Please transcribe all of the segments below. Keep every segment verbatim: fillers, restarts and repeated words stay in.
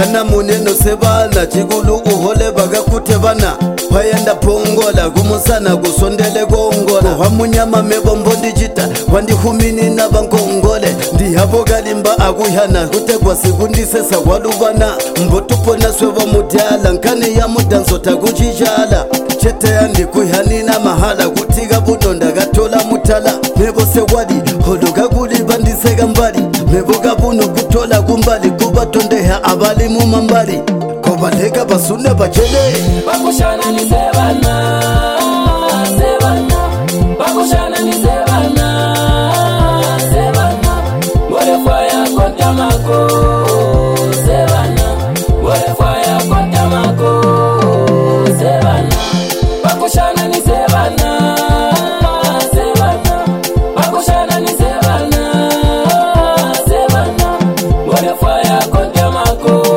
kana muneno sebana chikulu uhole bakakutebana wayenda pongola kumusana kusondele kongola wamunyama mebombo ndichita wandihumini na bankongole ndihabo kalimba akuyana kutegwa sikundisesa kwalubana mbotupona sweva mudyala nkani ya mudanso takuchichala chete yandikuyanina mahala kutika budonda katola mutala mebose wadi holoka kulibandiseka mbali meboka buno kutola kumbali kubatondeha abali mumambali kobaleka basune bachele bakushana ni sebana sebana bakushana ni sebana sebana wale fire konta mako sebana wale fire konta mako sebana bakushana ni sebana sebana bakushana ni sebana sebana wale fire konta mako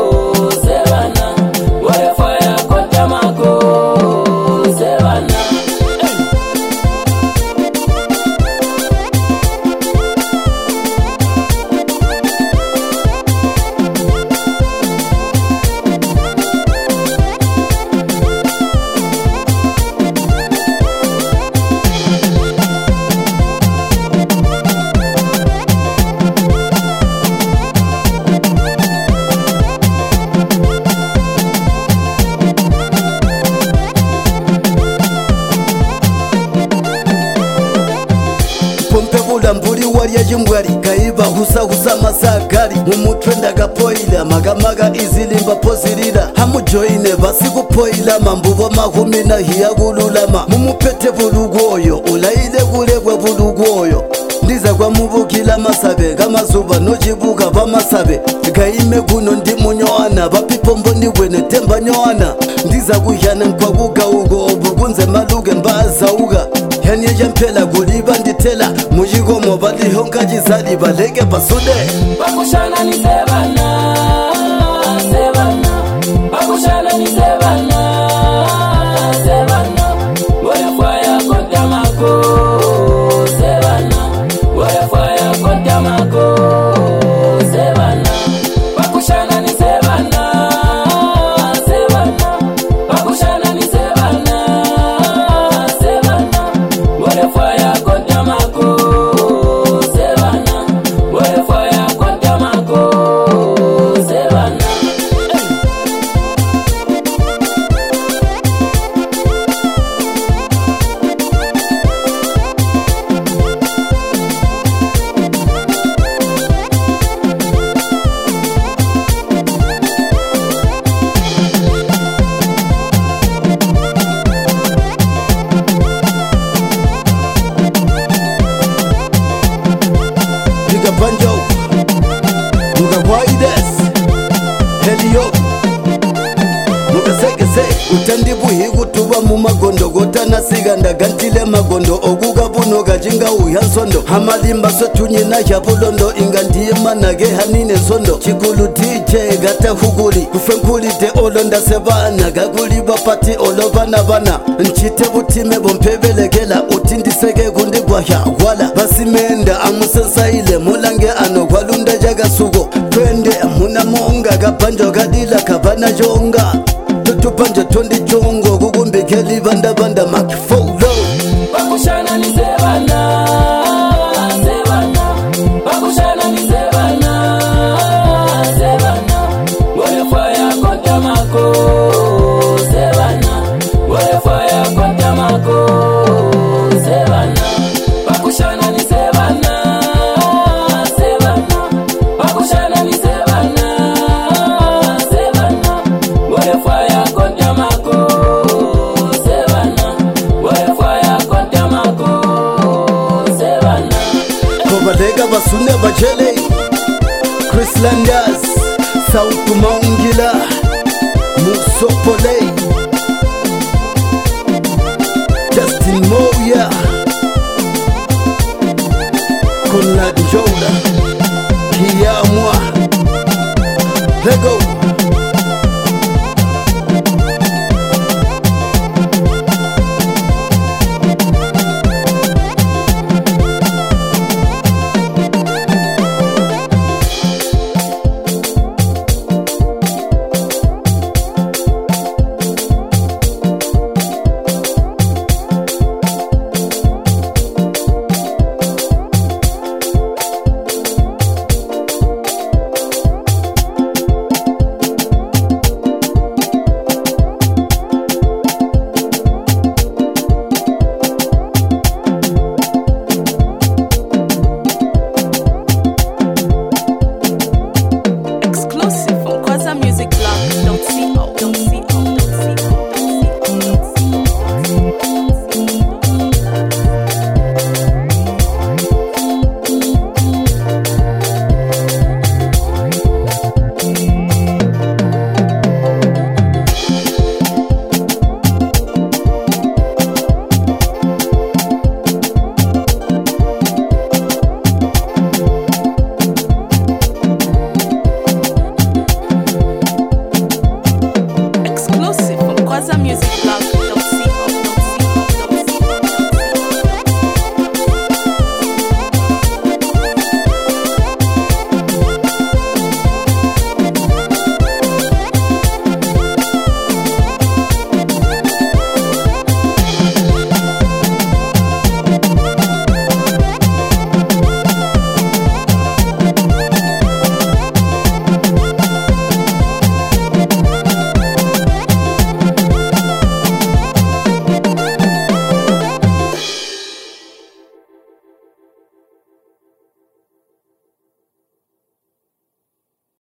mbuli waliya jimbwali kaiba husa husa masakali mumutrenda kapoila magamaga izilimba pozilila hamujoine basikupoila mambubo mahumi na hiya kululama mumupete bulugoyo ulaile kulebwe bulugoyo ndiza kwa mubukila masabe kamazuba nojibuka pamasabe kaime kuno ndi munyoana bapipombo ndiwene temba nyoana ndiza kuhyana nkwakuga ugo obukunze maluke mbazauka yani jampela kuliba nditela mujikomo balihonka jizali baleke basude bakushana ni sebana sebana bakushana ni sebana sebana wale fire konta mako sebana wale fire konta mako sebana bakushana ni sebana sebana bakushana ni sebana sebana wale fire konta mako sebana wale fire konta mako sebana Banjo, Nuka Waides, Helio, Nuka Sekese, Utandibu higu tuwa mumagondo, Gotana siganda gantile magondo, Oguga buno gajinga uyansondo, Hamalimba sotunye na jabulondo, Ingandiye manage hanine sondo, Chikulu D J gata huguli, Kufenkuli de olonda sebana, Gaguli bapati olobana bana, Nchite butime bompebelekela, Utindi sege gundi gwahya, Wala, Basimenda amusensa ile mulange ano gwalunda jaga sugo twende muna monga gapanjo gadila kabana jonga tutupanje tondi jongo gugumbe keli banda banda makfolo bakushana ni sebana sebana bakushana ni sebana sebana wale fire konta mako sebana wale fire konta mako sebana bakushana ni sebana sebana bakushana ni sebana sebana wale fire konta mako sebana wale fire konta mako sebana kobaleka basune bachele Chris Landers South Maungila Musopole